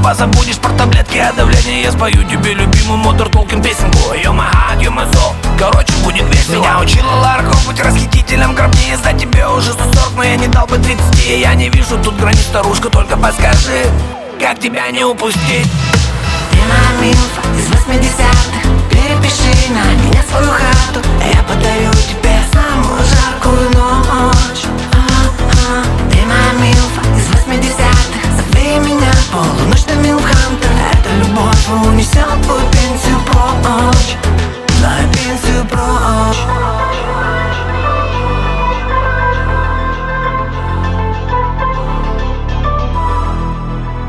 позабудешь про таблетки от давления. Я спою тебе любимую Модерн Толкин песенку You're my heart, you're my soul. Короче, будет весело. Меня учила Лара Крофт быть расхитителем гробниц. За тебе уже 140, но я не дал бы 30. Я не вижу тут границ, старушка, только подскажи, как тебя не упустить. Ты моя милфа из 80-х. Перепиши на меня свою хату, я подарю тебе